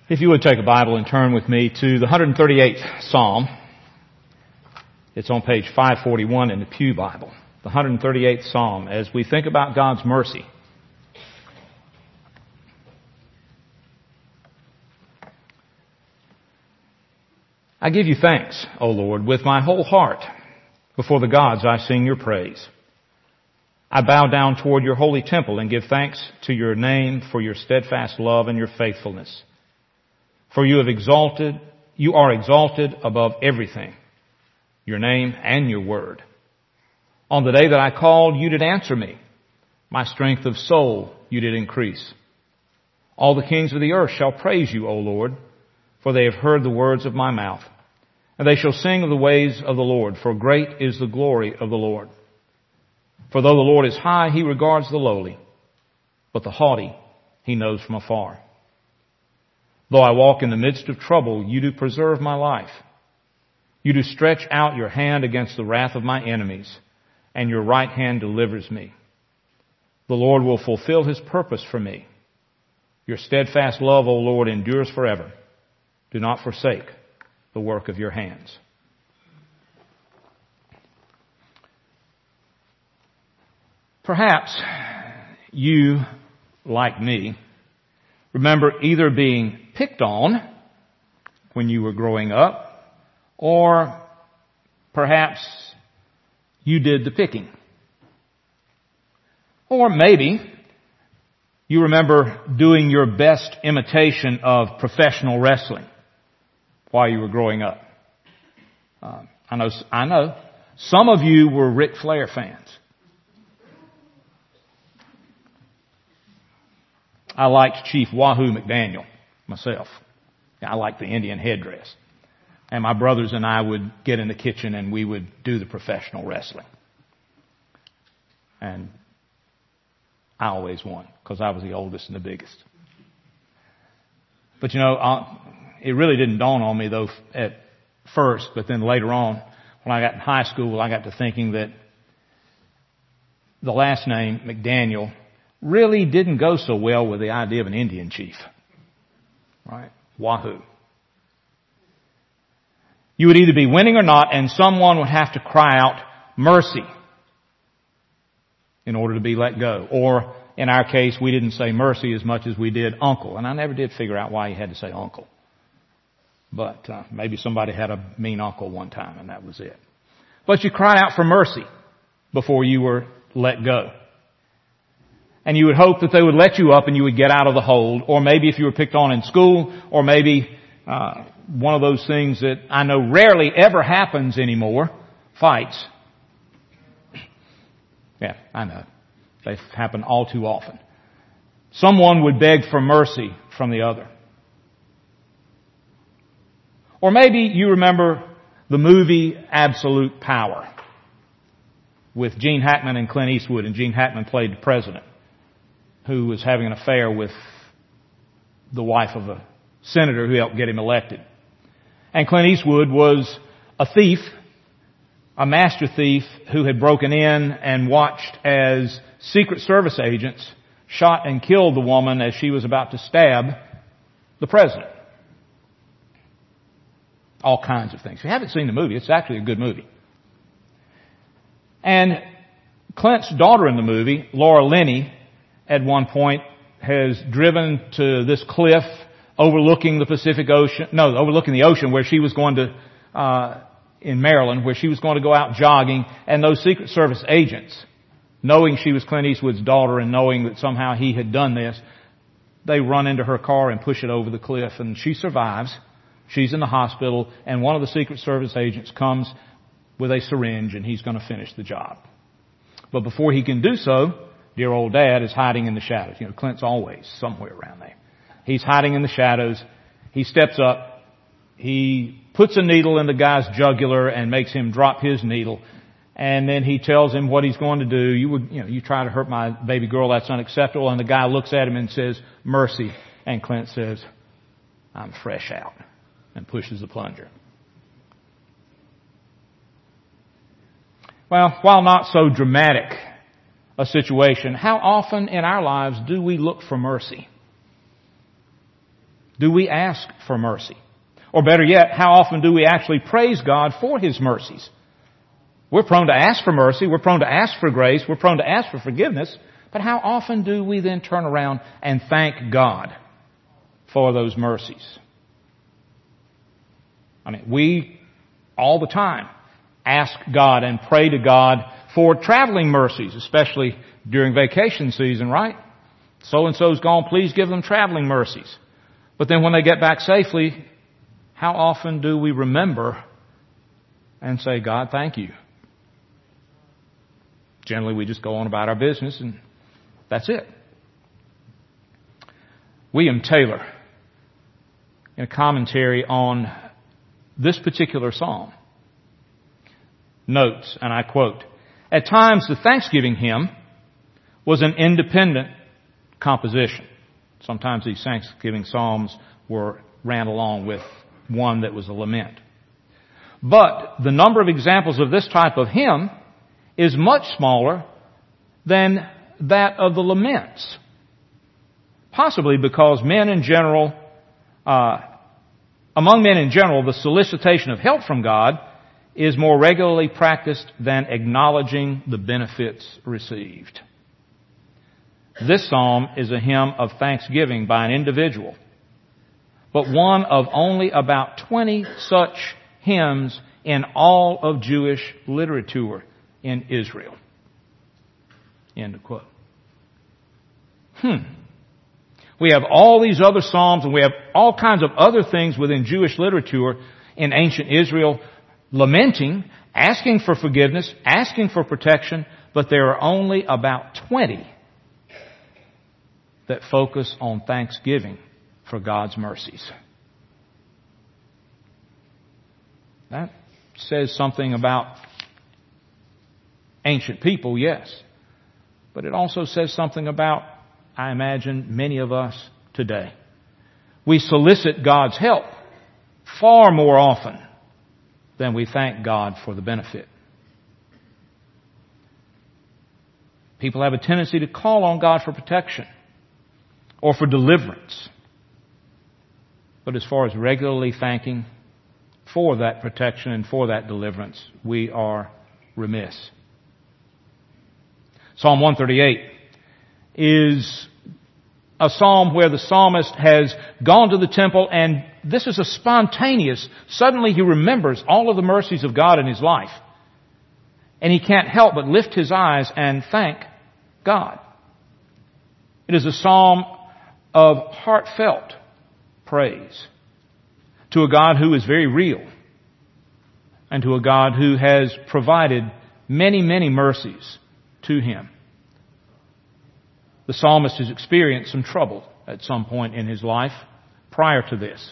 If you would take a Bible and turn with me to the 138th Psalm. It's on page 541 in the Pew Bible. The 138th Psalm, as we think about God's mercy. I give you thanks, O Lord, with my whole heart. Before the gods I sing your praise. I bow down toward your holy temple and give thanks to your name for your steadfast love and your faithfulness. For you are exalted above everything, your name and your word. On the day that I called, you did answer me. My strength of soul you did increase. All the kings of the earth shall praise you, O Lord, for they have heard the words of my mouth. And they shall sing of the ways of the Lord, for great is the glory of the Lord. For though the Lord is high, he regards the lowly, but the haughty he knows from afar. Though I walk in the midst of trouble, you do preserve my life. You do stretch out your hand against the wrath of my enemies, and your right hand delivers me. The Lord will fulfill his purpose for me. Your steadfast love, O Lord, endures forever. Do not forsake the work of your hands. Perhaps you, like me, remember either being picked on when you were growing up, or perhaps you did the picking. Or maybe you remember doing your best imitation of professional wrestling while you were growing up. I know. Some of you were Ric Flair fans. I liked Chief Wahoo McDaniel myself. I liked the Indian headdress. And my brothers and I would get in the kitchen and we would do the professional wrestling. And I always won because I was the oldest and the biggest. But it really didn't dawn on me though at first, but then later on when I got in high school, I got to thinking that the last name, McDaniel, really didn't go so well with the idea of an Indian chief. Right? Wahoo. You would either be winning or not, and someone would have to cry out mercy in order to be let go. Or, in our case, we didn't say mercy as much as we did uncle. And I never did figure out why you had to say uncle. But maybe somebody had a mean uncle one time, and that was it. But you cried out for mercy before you were let go. And you would hope that they would let you up and you would get out of the hold. Or maybe if you were picked on in school, or maybe one of those things that I know rarely ever happens anymore, fights. Yeah, I know. They happen all too often. Someone would beg for mercy from the other. Or maybe you remember the movie Absolute Power with Gene Hackman and Clint Eastwood, and Gene Hackman played the president who was having an affair with the wife of a senator who helped get him elected. And Clint Eastwood was a thief, a master thief who had broken in and watched as Secret Service agents shot and killed the woman as she was about to stab the president. All kinds of things. If you haven't seen the movie, it's actually a good movie. And Clint's daughter in the movie, Laura Linney, at one point has driven to this cliff overlooking the overlooking the ocean where she was going to, in Maryland, where she was going to go out jogging, and those Secret Service agents, knowing she was Clint Eastwood's daughter and knowing that somehow he had done this, they run into her car and push it over the cliff, and she survives. She's in the hospital, and one of the Secret Service agents comes with a syringe, and he's going to finish the job. But before he can do so, dear old Dad is hiding in the shadows. Clint's always somewhere around there. He's hiding in the shadows. He steps up. He puts a needle in the guy's jugular and makes him drop his needle. And then he tells him what he's going to do. You try to hurt my baby girl, that's unacceptable. And the guy looks at him and says, mercy. And Clint says, I'm fresh out, and pushes the plunger. Well, while not so dramatic a situation, how often in our lives do we look for mercy? do we ask for mercy? Or better yet, how often do we actually praise God for His mercies? We're prone to ask for mercy. We're prone to ask for grace. We're prone to ask for forgiveness. But how often do we then turn around and thank God for those mercies? I mean, we all the time ask God and pray to God for traveling mercies, especially during vacation season, right? So-and-so's gone, please give them traveling mercies. But then when they get back safely, how often do we remember and say, God, thank you? Generally, we just go on about our business and that's it. William Taylor, in a commentary on this particular psalm, notes, and I quote, "At times the Thanksgiving hymn was an independent composition." Sometimes these Thanksgiving psalms ran along with one that was a lament. But the number of examples of this type of hymn is much smaller than that of the laments. Possibly because among men in general, the solicitation of help from God is more regularly practiced than acknowledging the benefits received. This psalm is a hymn of thanksgiving by an individual, but one of only about 20 such hymns in all of Jewish literature in Israel. End of quote. We have all these other psalms and we have all kinds of other things within Jewish literature in ancient Israel lamenting, asking for forgiveness, asking for protection, but there are only about 20 that focus on thanksgiving for God's mercies. That says something about ancient people, yes. But it also says something about, I imagine, many of us today. We solicit God's help far more often than we thank God for the benefit. People have a tendency to call on God for protection or for deliverance. But as far as regularly thanking for that protection and for that deliverance, we are remiss. Psalm 138 is a psalm where the psalmist has gone to the temple, and this is a spontaneous, suddenly he remembers all of the mercies of God in his life. And he can't help but lift his eyes and thank God. It is a psalm of heartfelt praise to a God who is very real and to a God who has provided many, many mercies to him. The psalmist has experienced some trouble at some point in his life prior to this.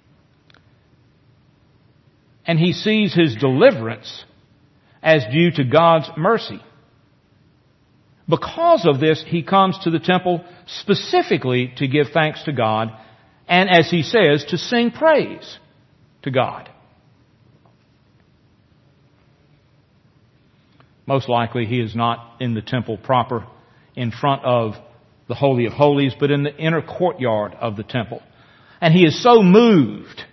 And he sees his deliverance as due to God's mercy. Because of this, he comes to the temple specifically to give thanks to God and, as he says, to sing praise to God. Most likely he is not in the temple proper in front of the Holy of Holies, but in the inner courtyard of the temple. And he is so moved.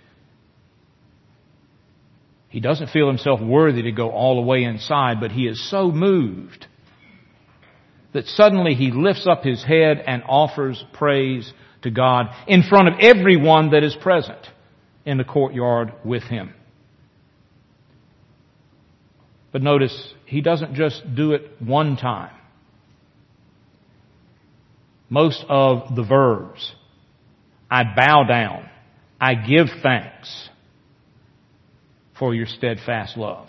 He doesn't feel himself worthy to go all the way inside, but he is so moved that suddenly he lifts up his head and offers praise to God in front of everyone that is present in the courtyard with him. But notice, he doesn't just do it one time. Most of the verbs, I bow down, I give thanks for your steadfast love.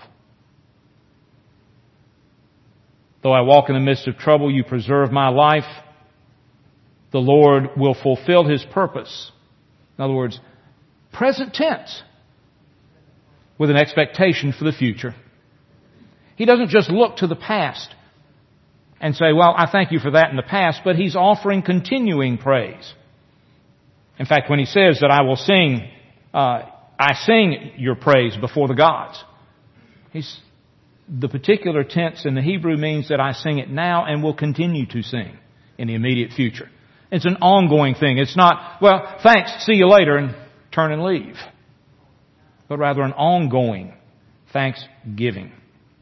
Though I walk in the midst of trouble, you preserve my life. The Lord will fulfill His purpose. In other words, present tense, with an expectation for the future. He doesn't just look to the past and say, well, I thank you for that in the past, but he's offering continuing praise. In fact, when he says that I will sing, I sing your praise before the gods, the particular tense in the Hebrew means that I sing it now and will continue to sing in the immediate future. It's an ongoing thing. It's not, well, thanks, see you later, and turn and leave. But rather an ongoing thanksgiving.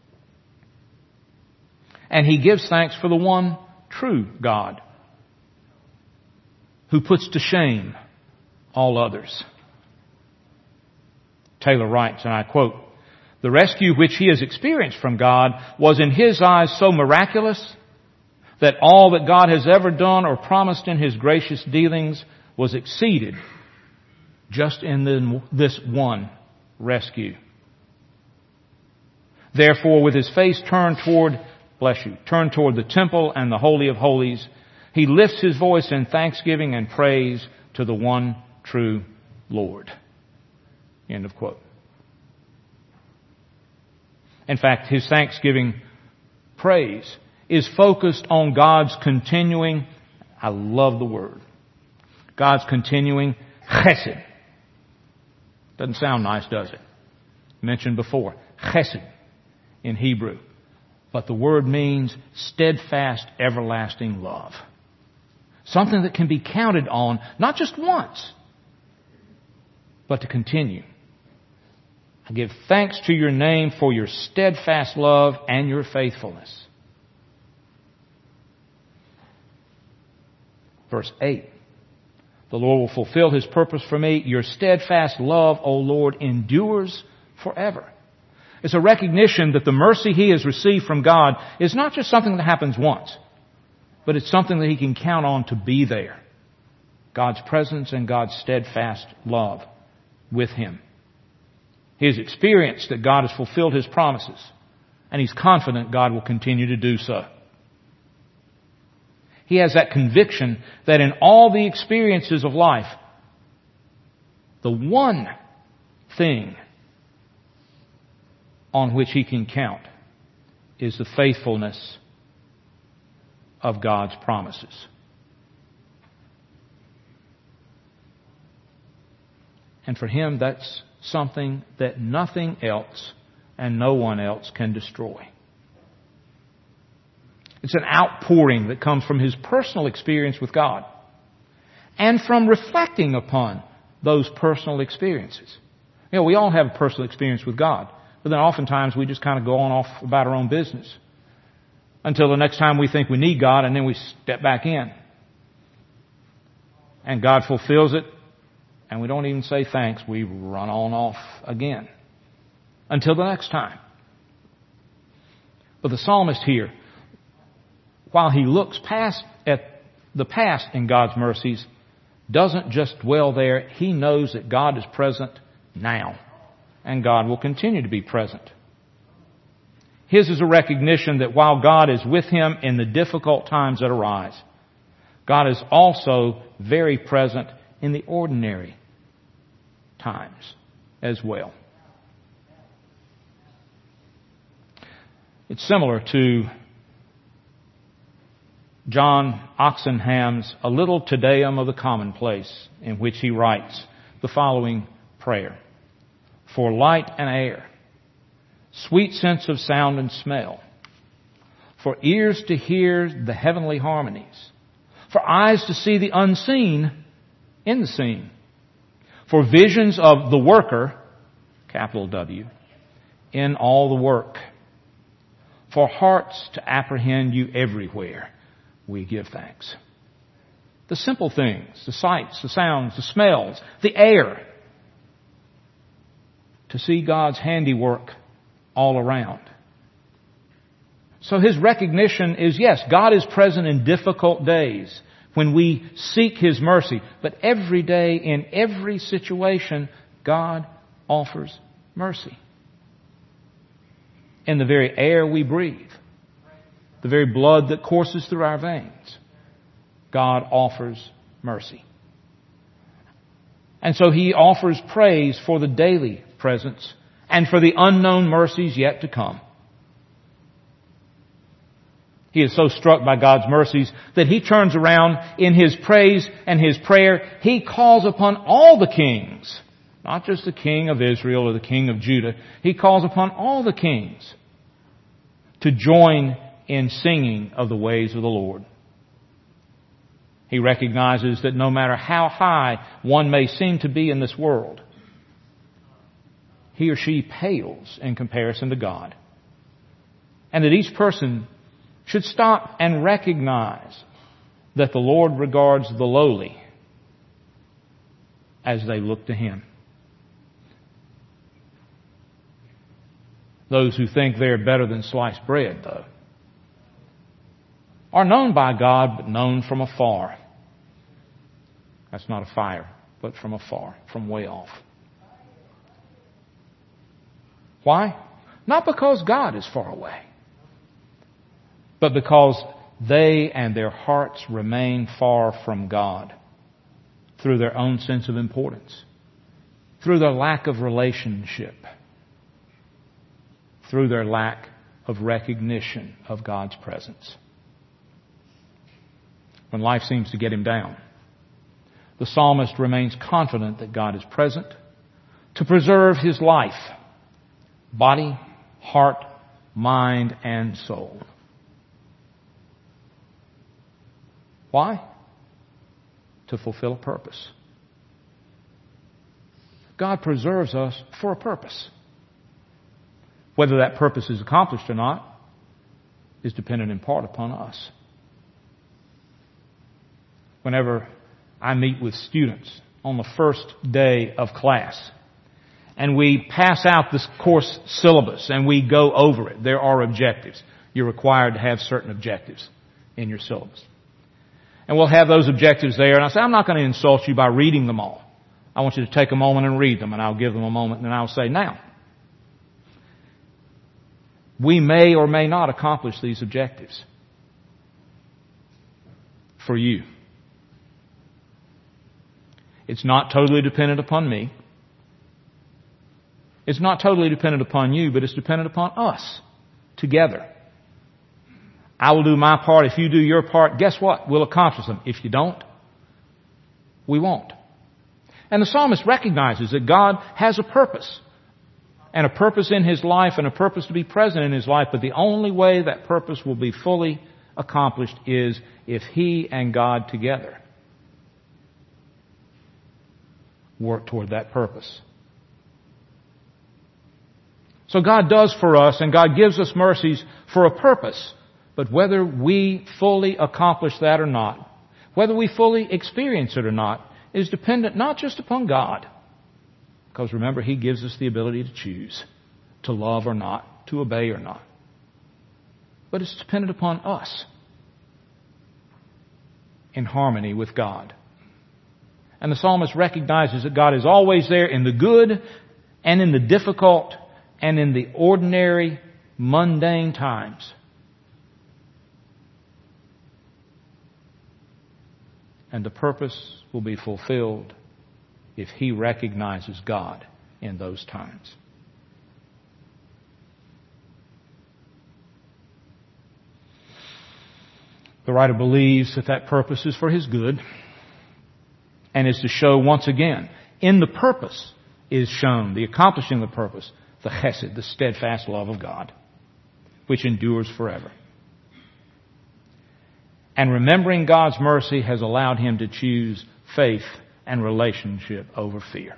And he gives thanks for the one true God, who puts to shame all others. Taylor writes, and I quote, "The rescue which he has experienced from God was in his eyes so miraculous that all that God has ever done or promised in his gracious dealings was exceeded just in this one rescue. Therefore, with his face turned toward the temple and the Holy of Holies, he lifts his voice in thanksgiving and praise to the one true Lord." End of quote. In fact, his thanksgiving praise is focused on God's continuing, I love the word, God's continuing chesed. Doesn't sound nice, does it? Mentioned before, chesed in Hebrew. But the word means steadfast, everlasting love. Something that can be counted on, not just once, but to continue. I give thanks to your name for your steadfast love and your faithfulness. Verse 8. The Lord will fulfill his purpose for me. Your steadfast love, O Lord, endures forever. It's a recognition that the mercy he has received from God is not just something that happens once, but it's something that he can count on to be there. God's presence and God's steadfast love with him. He has experienced that God has fulfilled his promises, and he's confident God will continue to do so. He has that conviction that in all the experiences of life, the one thing on which he can count is the faithfulness of God's promises. And for him, that's something that nothing else and no one else can destroy. It's an outpouring that comes from his personal experience with God and from reflecting upon those personal experiences. You know, we all have a personal experience with God, but then oftentimes we just kind of go on off about our own business until the next time we think we need God, and then we step back in. And God fulfills it, and we don't even say thanks. We run on off again until the next time. But the psalmist here, while he looks past at the past in God's mercies, doesn't just dwell there. He knows that God is present now, and God will continue to be present. His is a recognition that while God is with him in the difficult times that arise, God is also very present in the ordinary times as well. It's similar to John Oxenham's A Little Te Deum of the Commonplace, in which he writes the following prayer. For light and air, sweet sense of sound and smell, for ears to hear the heavenly harmonies, for eyes to see the unseen in the scene, for visions of the worker, capital W, in all the work, for hearts to apprehend you everywhere, we give thanks. The simple things, the sights, the sounds, the smells, the air, to see God's handiwork all around. So his recognition is, yes, God is present in difficult days when we seek his mercy. But every day, in every situation, God offers mercy. In the very air we breathe, the very blood that courses through our veins, God offers mercy. And so he offers praise for the daily presence and for the unknown mercies yet to come. He is so struck by God's mercies that he turns around in his praise and his prayer. He calls upon all the kings, not just the king of Israel or the king of Judah. He calls upon all the kings to join in singing of the ways of the Lord. He recognizes that no matter how high one may seem to be in this world, he or she pales in comparison to God. And that each person should stop and recognize that the Lord regards the lowly as they look to Him. Those who think they're better than sliced bread, though, are known by God, but known from afar. That's not a fire, but from afar, from way off. Why? Not because God is far away, but because they and their hearts remain far from God through their own sense of importance, through their lack of relationship, through their lack of recognition of God's presence. When life seems to get him down, the psalmist remains confident that God is present to preserve his life, body, heart, mind, and soul. Why? To fulfill a purpose. God preserves us for a purpose. Whether that purpose is accomplished or not is dependent in part upon us. Whenever I meet with students on the first day of class, and we pass out this course syllabus and we go over it, there are objectives. You're required to have certain objectives in your syllabus. And we'll have those objectives there, and I say, I'm not going to insult you by reading them all. I want you to take a moment and read them, and I'll give them a moment, and then I'll say, now, we may or may not accomplish these objectives for you. It's not totally dependent upon me. It's not totally dependent upon you, but it's dependent upon us together. I will do my part. If you do your part, guess what? We'll accomplish them. If you don't, we won't. And the psalmist recognizes that God has a purpose, and a purpose in his life, and a purpose to be present in his life, but the only way that purpose will be fully accomplished is if he and God together work toward that purpose. So God does for us, and God gives us mercies for a purpose. But whether we fully accomplish that or not, whether we fully experience it or not, is dependent not just upon God. Because remember, He gives us the ability to choose, to love or not, to obey or not. But it's dependent upon us in harmony with God. And the psalmist recognizes that God is always there in the good and in the difficult and in the ordinary, mundane times. And the purpose will be fulfilled if he recognizes God in those times. The writer believes that that purpose is for his good and is to show once again, in the purpose is shown, the accomplishing of the purpose, the chesed, the steadfast love of God, which endures forever. And remembering God's mercy has allowed him to choose faith and relationship over fear.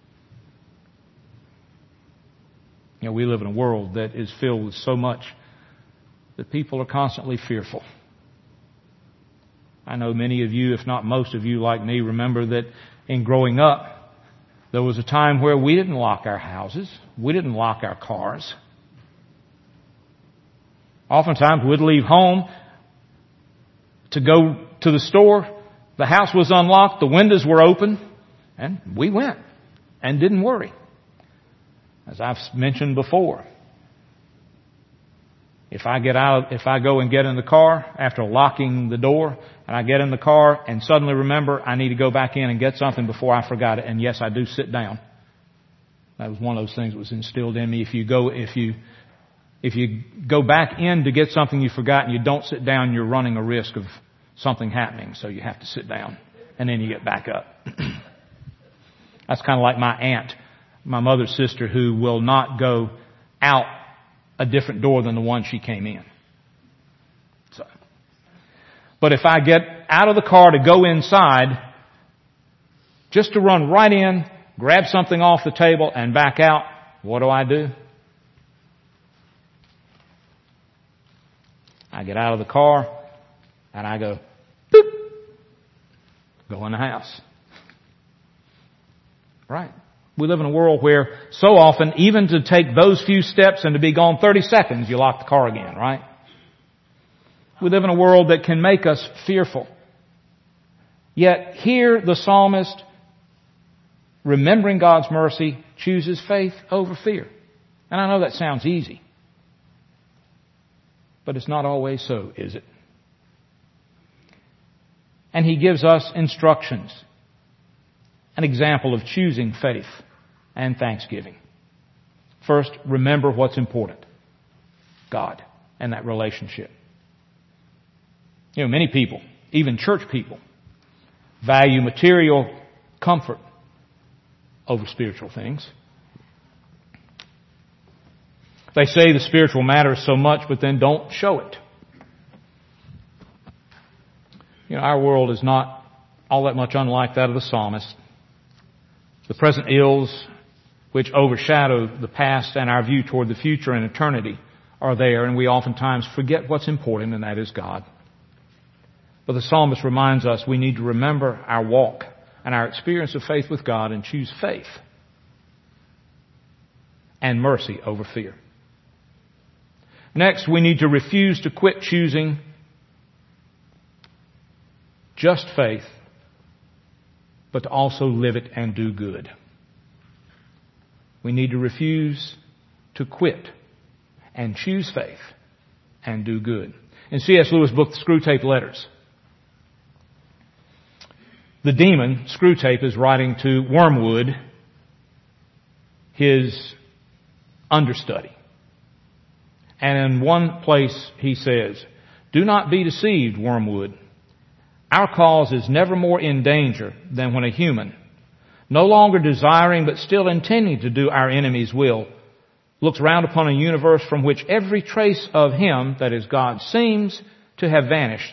You know, we live in a world that is filled with so much that people are constantly fearful. I know many of you, if not most of you like me, remember that in growing up, there was a time where we didn't lock our houses. We didn't lock our cars. Oftentimes we'd leave home to go to the store. The house was unlocked. The windows were open. And we went and didn't worry. As I've mentioned before, if I go and get in the car after locking the door, and I get in the car and suddenly remember I need to go back in and get something before I forgot it, and yes, I do sit down. That was one of those things that was instilled in me. If you go back in to get something you forgot and you don't sit down, you're running a risk of something happening. So you have to sit down and then you get back up. That's kind of like my aunt, my mother's sister, who will not go out a different door than the one she came in. So, but if I get out of the car to go inside, just to run right in, grab something off the table, and back out, what do? I get out of the car, and I go, boop, go in the house. Right? We live in a world where so often, even to take those few steps and to be gone 30 seconds, you lock the car again, right? We live in a world that can make us fearful. Yet here the psalmist, remembering God's mercy, chooses faith over fear. And I know that sounds easy. But it's not always so, is it? And he gives us instructions. An example of choosing faith and thanksgiving. First, remember what's important. God and that relationship. You know, many people, even church people, value material comfort over spiritual things. They say the spiritual matters so much, but then don't show it. You know, our world is not all that much unlike that of the psalmist. The present ills which overshadow the past and our view toward the future and eternity are there, and we oftentimes forget what's important, and that is God. But the psalmist reminds us we need to remember our walk and our experience of faith with God and choose faith and mercy over fear. Next, we need to refuse to quit choosing just faith, but to also live it and do good. We need to refuse to quit and choose faith and do good. In C.S. Lewis' book, The Screwtape Letters, the demon, Screwtape, is writing to Wormwood, his understudy. And in one place he says, "Do not be deceived, Wormwood. Our cause is never more in danger than when a human, no longer desiring but still intending to do our enemy's will, looks round upon a universe from which every trace of him, that is God, seems to have vanished,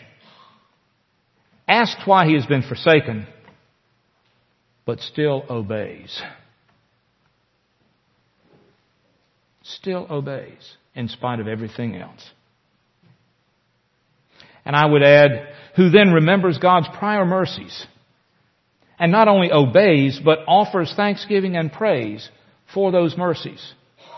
asks why he has been forsaken, but still obeys." Still obeys in spite of everything else. And I would add, who then remembers God's prior mercies and not only obeys, but offers thanksgiving and praise for those mercies.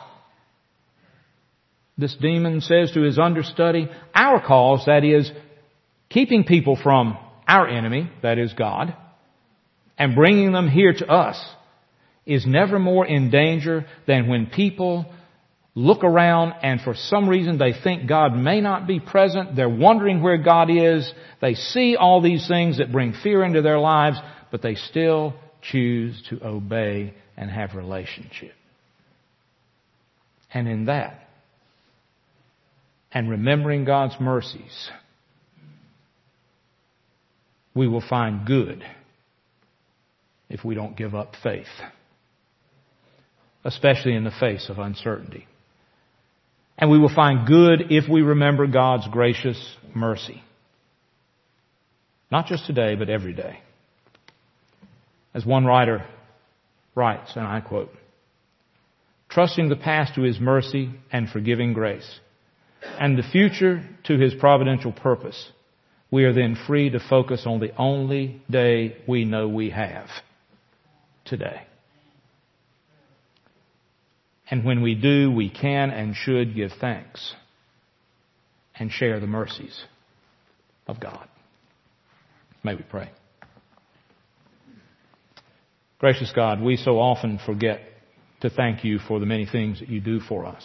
This demon says to his understudy, our cause, that is, keeping people from our enemy, that is God, and bringing them here to us, is never more in danger than when people look around and for some reason they think God may not be present. They're wondering where God is. They see all these things that bring fear into their lives, but they still choose to obey and have relationship. And in that, and remembering God's mercies, we will find good if we don't give up faith, especially in the face of uncertainty. And we will find good if we remember God's gracious mercy. Not just today, but every day. As one writer writes, and I quote, "Trusting the past to His mercy and forgiving grace, and the future to His providential purpose, we are then free to focus on the only day we know we have, today. And when we do, we can and should give thanks and share the mercies of God." May we pray. Gracious God, we so often forget to thank You for the many things that You do for us.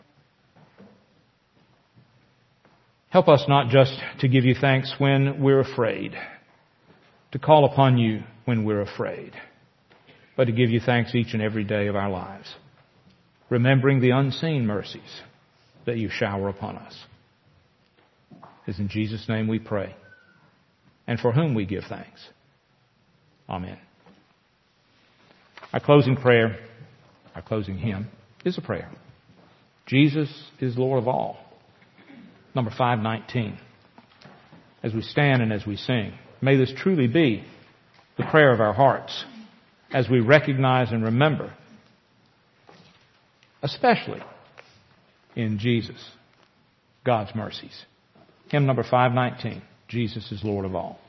Help us not just to give You thanks when we're afraid, to call upon You when we're afraid, but to give You thanks each and every day of our lives, remembering the unseen mercies that You shower upon us. It's in Jesus' name we pray, and for whom we give thanks. Amen. Our closing prayer, our closing hymn, is a prayer. Jesus is Lord of all. Number 519. As we stand and as we sing. may this truly be the prayer of our hearts as we recognize and remember, especially in Jesus, God's mercies. Hymn number 519, Jesus is Lord of all.